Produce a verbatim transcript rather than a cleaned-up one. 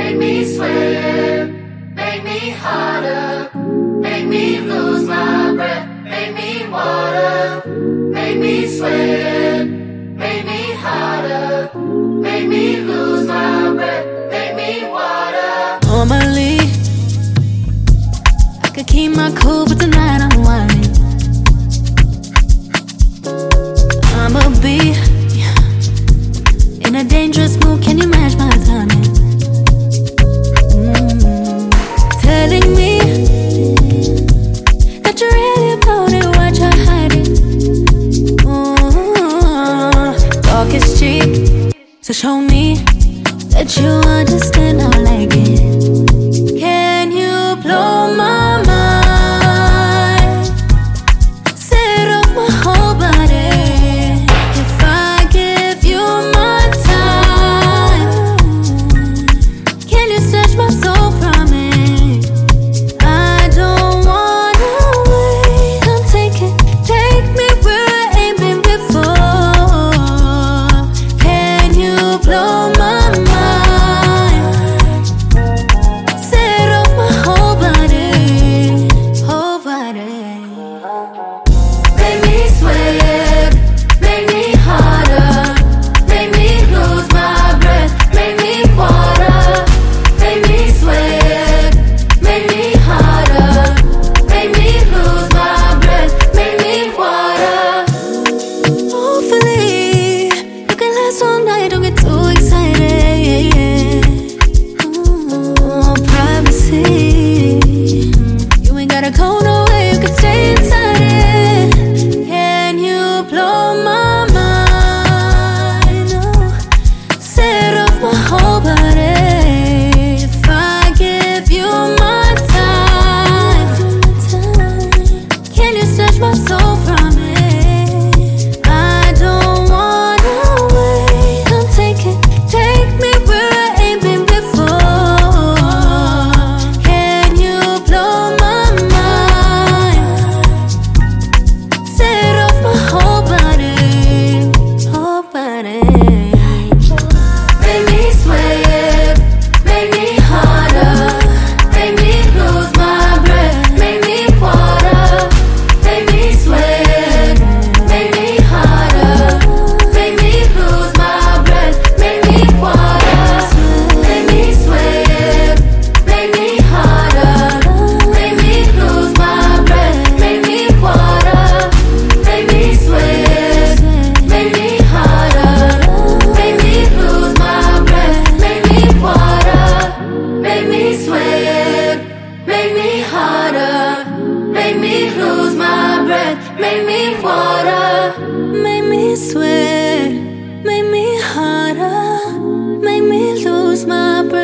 make me sweat, make me harder, make me lose my breath, make me water, make me sweat, make me harder, make me lose my breath, make me water. Normally, I could keep my cool, but tonight I'm whining. I'ma be in a dangerous mood, can you match my timing? Mm. Telling me that you're really about it, what you're hiding. Mm. Talk is cheap, so show me that you understand how I like it. Can you blow my mind? Set off my whole body. If I give you my time, can you snatch my soul from it? I don't wanna wait. Come take it, take me where I ain't been before. Can you blow my make me water, make me sweat, make me harder, make me lose my breath.